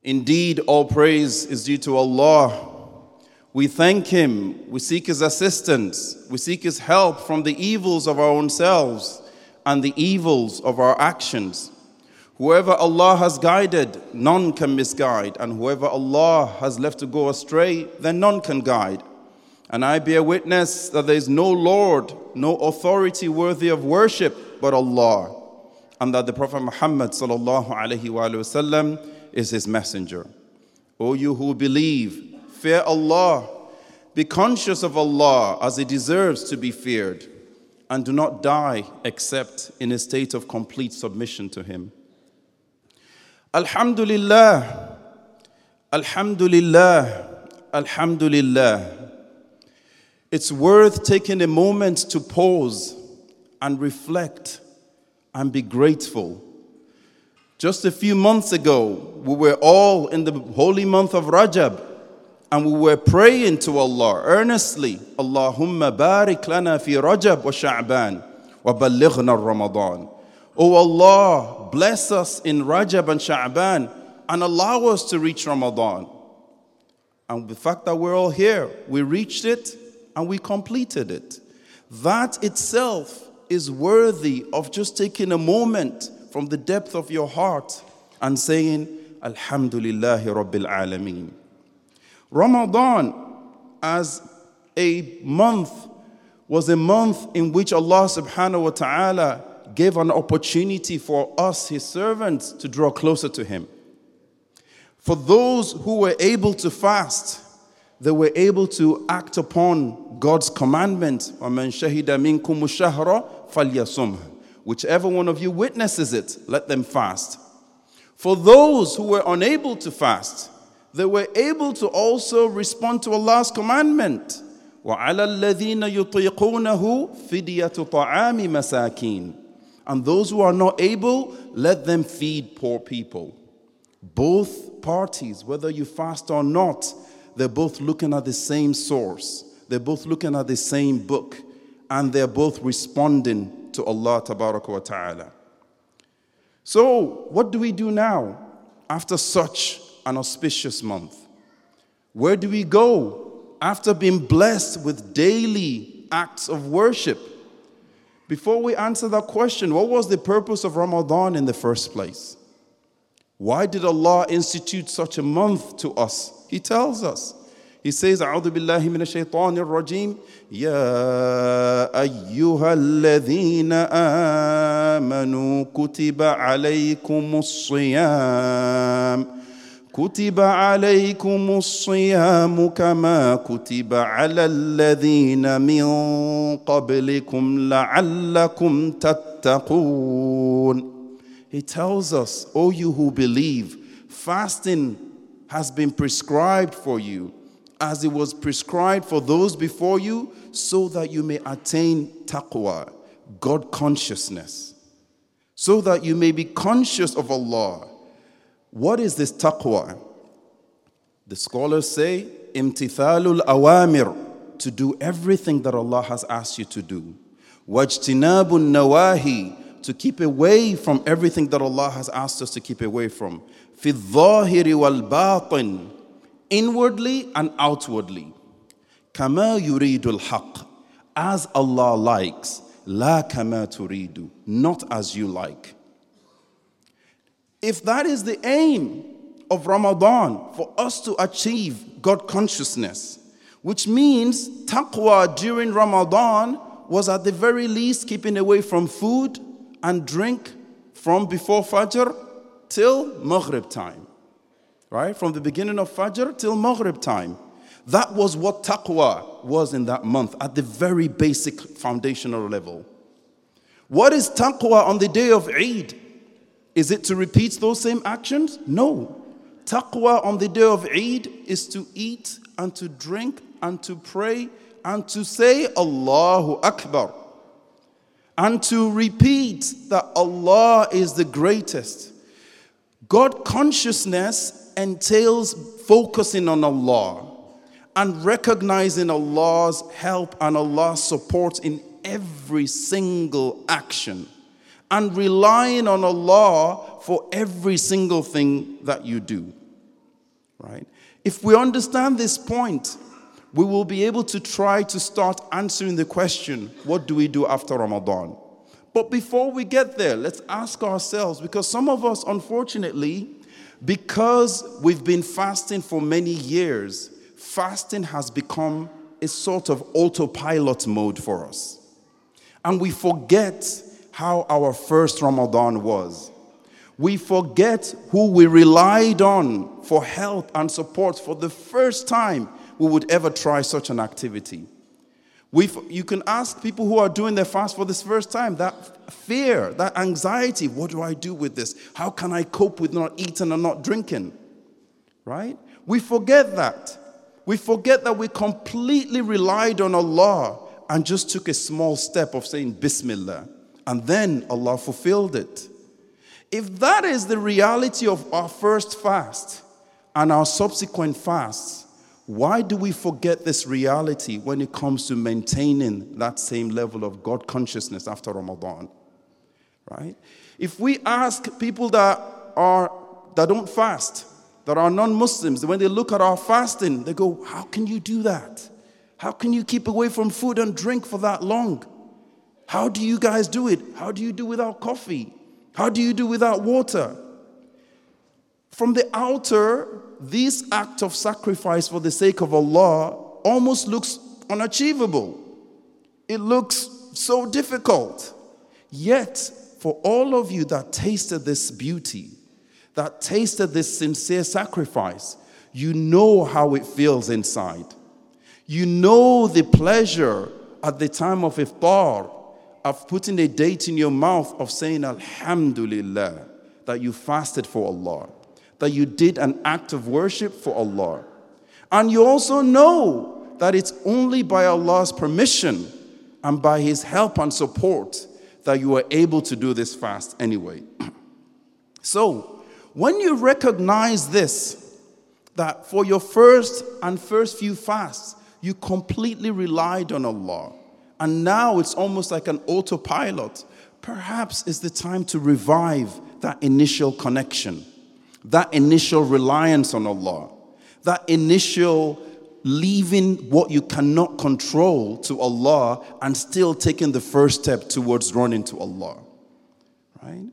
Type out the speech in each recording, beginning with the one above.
Indeed, all praise is due to Allah. We thank Him, we seek His assistance, we seek His help from the evils of our own selves and the evils of our actions. Whoever Allah has guided, none can misguide, and whoever Allah has left to go astray, then none can guide. And I bear witness that there is no Lord, no authority worthy of worship but Allah, and that the Prophet Muhammad sallallahu alaihi wasallam is His messenger. O you who believe, fear Allah, be conscious of Allah as He deserves to be feared, and do not die except in a state of complete submission to Him. Alhamdulillah, Alhamdulillah, Alhamdulillah. It's worth taking a moment to pause and reflect and be grateful. Just a few months ago, we were all in the holy month of Rajab, and we were praying to Allah earnestly, Allahumma barik lana fi Rajab wa Sha'ban wa ballighna Ramadan. Oh Allah, bless us in Rajab and Sha'ban and allow us to reach Ramadan. And the fact that we're all here, we reached it and we completed it. That itself is worthy of just taking a moment from the depth of your heart and saying, Alhamdulillahi Rabbil Alameen. Ramadan as a month was a month in which Allah subhanahu wa ta'ala gave an opportunity for us, His servants, to draw closer to Him. For those who were able to fast, they were able to act upon God's commandment, وَمَنْ شَهِدَ مِنْكُمُ الشَّهْرَ فَلْيَصُمْهُ. Whichever one of you witnesses it, let them fast. For those who were unable to fast, they were able to also respond to Allah's commandment. وَعَلَى الَّذِينَ يُطِيقُونَهُ فِدْيَةُ طَعَامِ مَسَاكِينَ. And those who are not able, let them feed poor people. Both parties, whether you fast or not, they're both looking at the same source. They're both looking at the same book. And they're both responding to Allah Tabaraka wa Ta'ala. So, what do we do now after such an auspicious month? Where do we go after being blessed with daily acts of worship? Before we answer that question, what was the purpose of Ramadan in the first place? Why did Allah institute such a month to us? He tells us. He says, أعوذ بالله من الشيطان الرجيم يا أيها الذين آمنوا كتب عليكم الصيام كما كتب على الذين من قبلكم لعلكم تتقون. He tells us, O you who believe, fasting has been prescribed for you as it was prescribed for those before you, so that you may attain taqwa, God consciousness, so that you may be conscious of Allah. What is this taqwa? The scholars say, imtithalul awamir, to do everything that Allah has asked you to do. Wajtinabun nawahi, to keep away from everything that Allah has asked us to keep away from. Fi dhahiri wal batin, inwardly and outwardly. Kama yuridul haqq, as Allah likes. La kama turidu, not as you like. If that is the aim of Ramadan, for us to achieve God consciousness, which means taqwa during Ramadan was at the very least keeping away from food and drink from before Fajr till Maghrib time. Right? From the beginning of Fajr till Maghrib time. That was what taqwa was in that month at the very basic foundational level. What is taqwa on the day of Eid? Is it to repeat those same actions? No. Taqwa on the day of Eid is to eat and to drink and to pray and to say Allahu Akbar. And to repeat that Allah is the greatest. God consciousness entails focusing on Allah and recognizing Allah's help and Allah's support in every single action, and relying on Allah for every single thing that you do. right? If we understand this point, we will be able to try to start answering the question, what do we do after Ramadan? But before we get there, let's ask ourselves, because some of us, unfortunately, because we've been fasting for many years, fasting has become a sort of autopilot mode for us. And we forget how our first Ramadan was. We forget who we relied on for help and support for the first time we would ever try such an activity. You can ask people who are doing their fast for this first time, that fear, that anxiety, what do I do with this? How can I cope with not eating and not drinking? Right? We forget that. We forget that we completely relied on Allah and just took a small step of saying Bismillah. And then Allah fulfilled it. If that is the reality of our first fast and our subsequent fasts, why do we forget this reality when it comes to maintaining that same level of God consciousness after Ramadan? Right? If we ask people that don't fast, that are non-Muslims, when they look at our fasting, they go, how can you do that? How can you keep away from food and drink for that long? How do you guys do it? How do you do without coffee? How do you do without water? From the outer, this act of sacrifice for the sake of Allah almost looks unachievable. It looks so difficult. Yet, for all of you that tasted this beauty, that tasted this sincere sacrifice, you know how it feels inside. You know the pleasure at the time of iftar, of putting a date in your mouth, of saying Alhamdulillah, that you fasted for Allah, that you did an act of worship for Allah. And you also know that it's only by Allah's permission and by His help and support that you are able to do this fast anyway. So, when you recognize this, that for your first few fasts, you completely relied on Allah, and now it's almost like an autopilot, perhaps it's the time to revive that initial connection, that initial reliance on Allah, that initial leaving what you cannot control to Allah and still taking the first step towards running to Allah, right?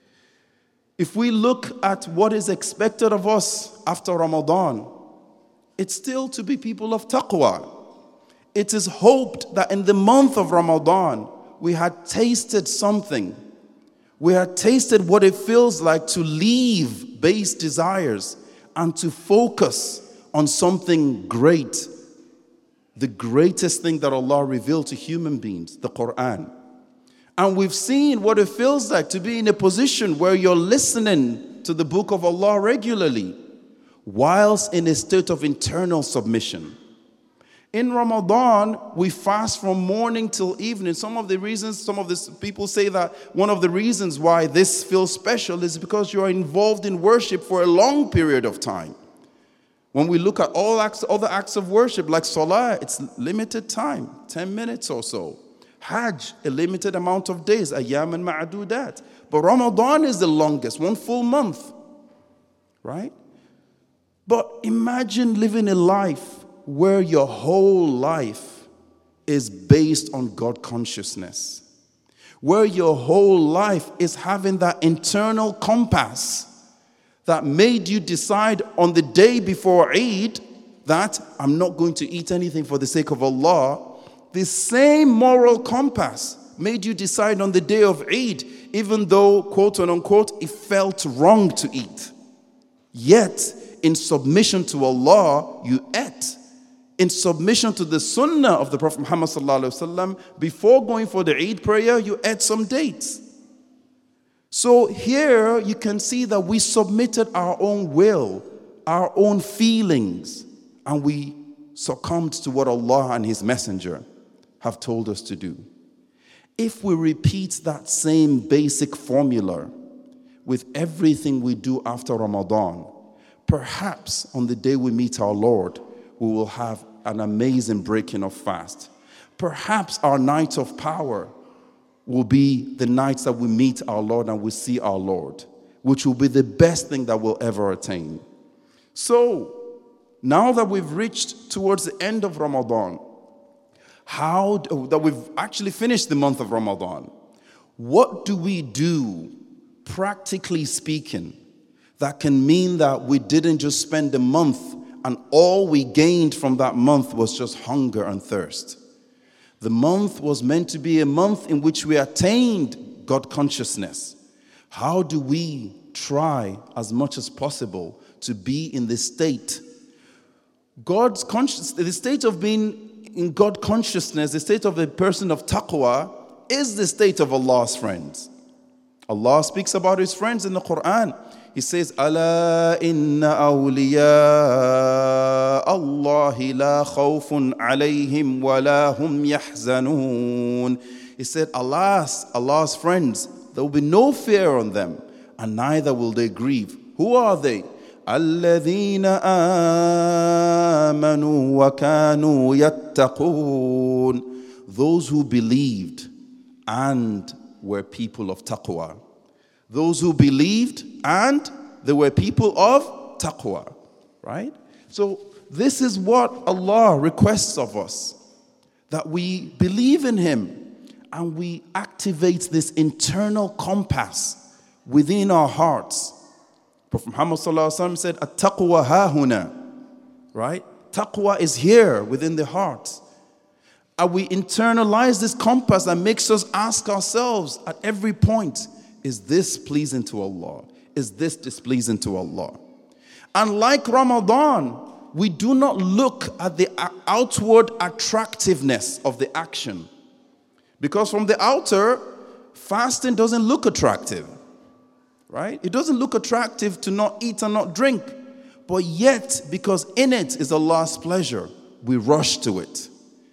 If we look at what is expected of us after Ramadan, it's still to be people of taqwa. It is hoped that in the month of Ramadan, we had tasted something. We had tasted what it feels like to leave base desires and to focus on something great. The greatest thing that Allah revealed to human beings, the Quran. And we've seen what it feels like to be in a position where you're listening to the book of Allah regularly, whilst in a state of internal submission. In Ramadan, we fast from morning till evening. Some of the people say that one of the reasons why this feels special is because you are involved in worship for a long period of time. When we look at other acts of worship, like Salah, it's limited time, 10 minutes or so. Hajj, a limited amount of days, ayyam and ma'adudat. But Ramadan is the longest, one full month, right? But imagine living a life where your whole life is based on God consciousness, where your whole life is having that internal compass that made you decide on the day before Eid that I'm not going to eat anything for the sake of Allah. The same moral compass made you decide on the day of Eid, even though, quote unquote, it felt wrong to eat. Yet, in submission to Allah, you ate. In submission to the sunnah of the Prophet Muhammad sallallahu alaihi wasallam, before going for the Eid prayer, you ate some dates. So here you can see that we submitted our own will, our own feelings, and we succumbed to what Allah and His Messenger have told us to do. If we repeat that same basic formula with everything we do after Ramadan, perhaps on the day we meet our Lord, we will have an amazing breaking of fast. Perhaps our night of power will be the nights that we meet our Lord and we see our Lord, which will be the best thing that we'll ever attain. So, Now that we've reached towards the end of Ramadan, that we've actually finished the month of Ramadan, what do we do, practically speaking, that can mean that we didn't just spend the month and all we gained from that month was just hunger and thirst? The month was meant to be a month in which we attained God consciousness. How do we try as much as possible to be in this state? The state of being in God consciousness, the state of a person of taqwa, is the state of Allah's friends. Allah speaks about His friends in the Quran. He says, "Ala inna awliya Allahi la khawfun alayhim wa la hum yahzanun." He said, Allah's friends, there will be no fear on them, and neither will they grieve. Who are they? الَّذِينَ آمَنُوا وَكَانُوا يَتَّقُونَ. Those who believed and were people of taqwa. Those who believed and they were people of taqwa. Right? So this is what Allah requests of us, that we believe in Him and we activate this internal compass within our hearts. Prophet Muhammad said, "At-taqwa hahuna," right? Taqwa is here within the heart. And we internalize this compass that makes us ask ourselves at every point, is this pleasing to Allah? Is this displeasing to Allah? And like Ramadan, we do not look at the outward attractiveness of the action. Because from the outer, fasting doesn't look attractive. Right? It doesn't look attractive to not eat and not drink. But yet, because in it is Allah's pleasure, we rush to it.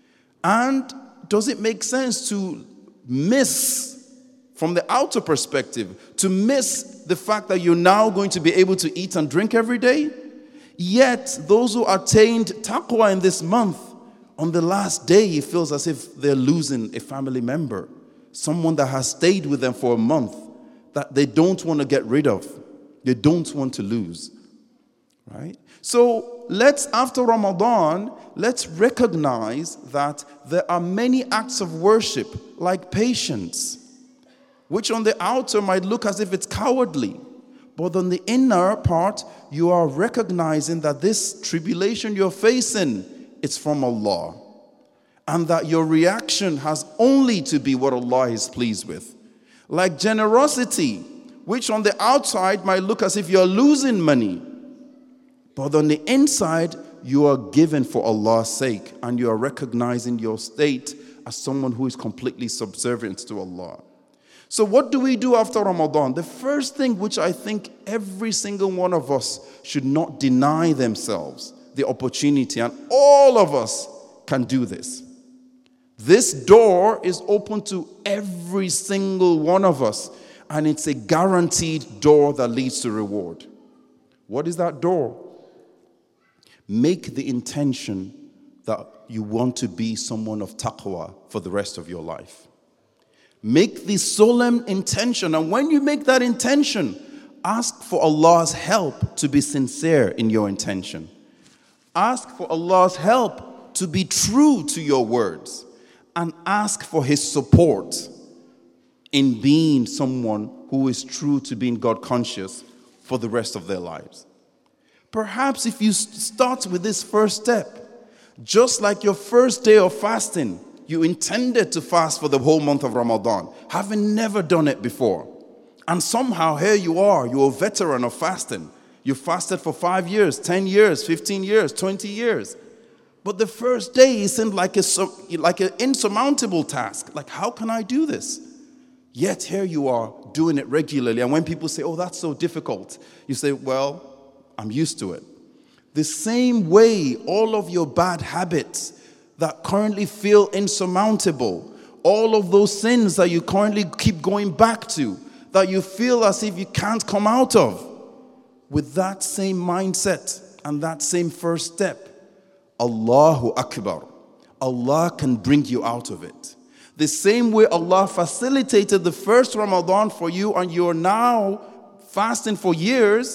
And does it make sense to miss, from the outer perspective, to miss the fact that you're now going to be able to eat and drink every day? Yet, those who attained taqwa in this month, on the last day, it feels as if they're losing a family member, someone that has stayed with them for a month, that they don't want to get rid of. They don't want to lose. Right? So after Ramadan, let's recognize that there are many acts of worship, like patience, which on the outer might look as if it's cowardly. But on the inner part, you are recognizing that this tribulation you're facing, it's from Allah. And that your reaction has only to be what Allah is pleased with. Like generosity, which on the outside might look as if you're losing money. But on the inside, you are given for Allah's sake. And you are recognizing your state as someone who is completely subservient to Allah. So what do we do after Ramadan? The first thing which I think every single one of us should not deny themselves the opportunity. And all of us can do this. This door is open to every single one of us, and it's a guaranteed door that leads to reward. What is that door? Make the intention that you want to be someone of taqwa for the rest of your life. Make the solemn intention, and when you make that intention, ask for Allah's help to be sincere in your intention. Ask for Allah's help to be true to your words. And ask for His support in being someone who is true to being God conscious for the rest of their lives. Perhaps if you start with this first step, just like your first day of fasting, you intended to fast for the whole month of Ramadan, having never done it before. And somehow here you are, you're a veteran of fasting. You fasted for 5 years, 10 years, 15 years, 20 years. But the first day seemed like an insurmountable task. Like, how can I do this? Yet here you are doing it regularly. And when people say, "Oh, that's so difficult," you say, "Well, I'm used to it." The same way, all of your bad habits that currently feel insurmountable, all of those sins that you currently keep going back to, that you feel as if you can't come out of, with that same mindset and that same first step, Allahu Akbar, Allah can bring you out of it. The same way Allah facilitated the first Ramadan for you and you're now fasting for years,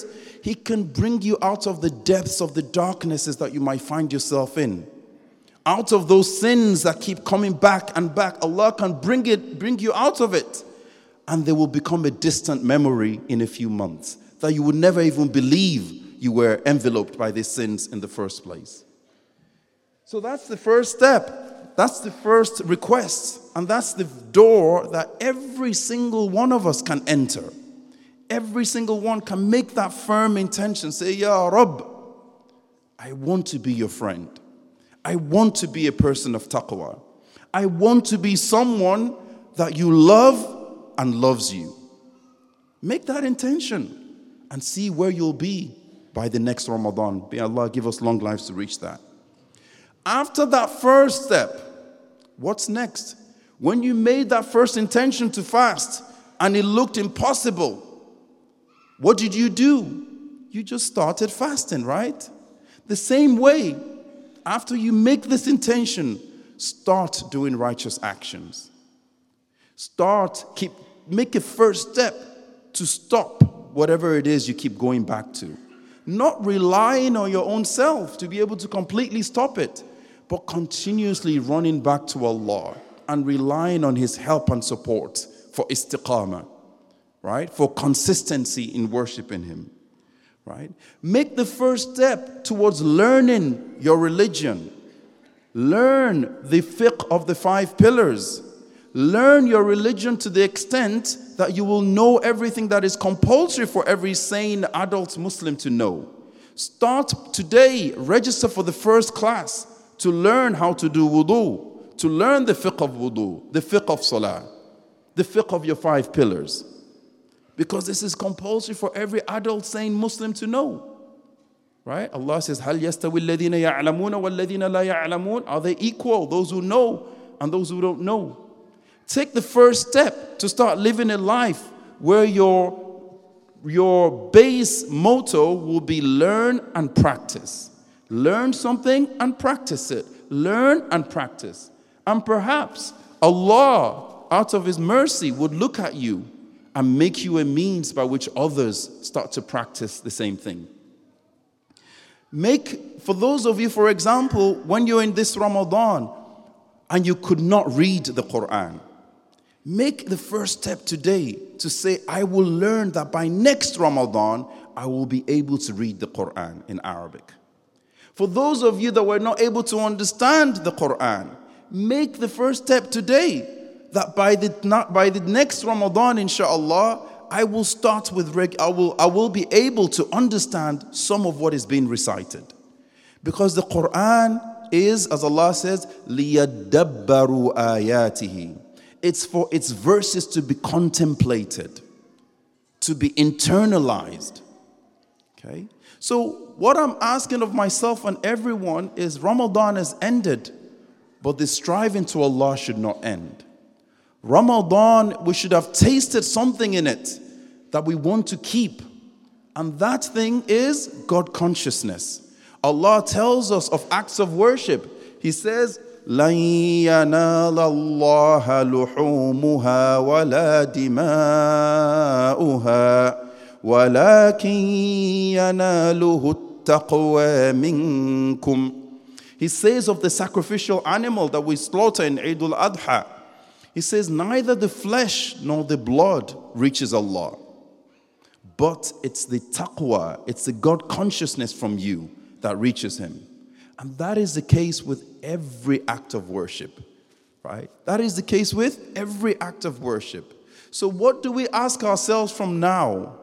He can bring you out of the depths of the darknesses that you might find yourself in. Out of those sins that keep coming back and back, Allah can bring you out of it. And they will become a distant memory in a few months, that you would never even believe you were enveloped by these sins in the first place. So that's the first step. That's the first request. And that's the door that every single one of us can enter. Every single one can make that firm intention. Say, Ya Rabb, I want to be your friend. I want to be a person of taqwa. I want to be someone that you love and loves you. Make that intention and see where you'll be by the next Ramadan. May Allah give us long lives to reach that. After that first step, what's next? When you made that first intention to fast and it looked impossible, what did you do? You just started fasting, right? The same way, after you make this intention, start doing righteous actions. Make a first step to stop whatever it is you keep going back to. Not relying on your own self to be able to completely stop it, but continuously running back to Allah and relying on His help and support for istiqamah, right? For consistency in worshiping Him, right? Make the first step towards learning your religion. Learn the fiqh of the 5 pillars. Learn your religion to the extent that you will know everything that is compulsory for every sane adult Muslim to know. Start today, register for the first class to learn how to do wudu, to learn the fiqh of wudu, the fiqh of salah, the fiqh of your 5 pillars. Because this is compulsory for every adult sane Muslim to know. Right? Allah says, هَلْ يَسْتَوِي الَّذِينَ يَعْلَمُونَ وَالَّذِينَ لَا يَعْلَمُونَ? Are they equal, those who know and those who don't know? Take the first step to start living a life where your base motto will be learn and practice. Learn something and practice it. Learn and practice. And perhaps Allah, out of His mercy, would look at you and make you a means by which others start to practice the same thing. For those of you, for example, when you're in this Ramadan and you could not read the Quran, make the first step today to say, I will learn that by next Ramadan, I will be able to read the Quran in Arabic. For those of you that were not able to understand the Quran, make the first step today that by the next Ramadan, inshallah, I will be able to understand some of what is being recited. Because the Quran is, as Allah says, لِيَدَّبَّرُوا آيَاتِهِ. It's for its verses to be contemplated, to be internalized. Okay? So what I'm asking of myself and everyone is Ramadan has ended, but the striving to Allah should not end. Ramadan, we should have tasted something in it that we want to keep. And that thing is God consciousness. Allah tells us of acts of worship. He says, لَن يَنَالَ اللَّهَ لُحُومُهَا وَلَا دِمَاؤُهَا وَلَكِنْ يَنَالُهُ التَّقْوَى مِنْكُمْ. He says of the sacrificial animal that we slaughter in Eid al-Adha, He says, neither the flesh nor the blood reaches Allah, but it's the taqwa, it's the God consciousness from you that reaches Him. And that is the case with every act of worship, right? That is the case with every act of worship. So what do we ask ourselves from now?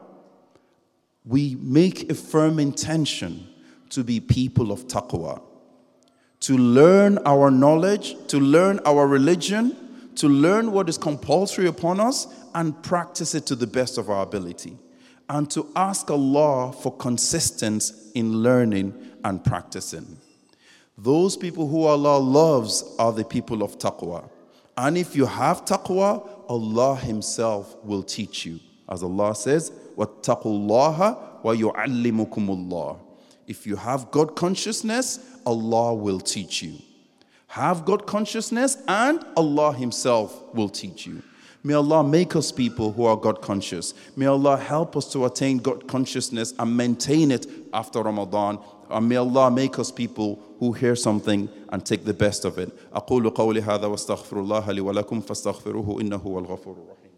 We make a firm intention to be people of taqwa, to learn our knowledge, to learn our religion, to learn what is compulsory upon us and practice it to the best of our ability, and to ask Allah for consistency in learning and practicing. Those people who Allah loves are the people of taqwa. And if you have taqwa, Allah Himself will teach you. As Allah says, وَاتَّقُوا اللَّهَ وَيُعَلِّمُكُمُ اللَّهُ. If you have God consciousness, Allah will teach you. Have God consciousness and Allah Himself will teach you. May Allah make us people who are God conscious. May Allah help us to attain God consciousness and maintain it after Ramadan. And may Allah make us people who hear something and take the best of it. أقول قولي هذا واستغفر الله لي ولكم فاستغفروه إنه هو الغفور الرحيم.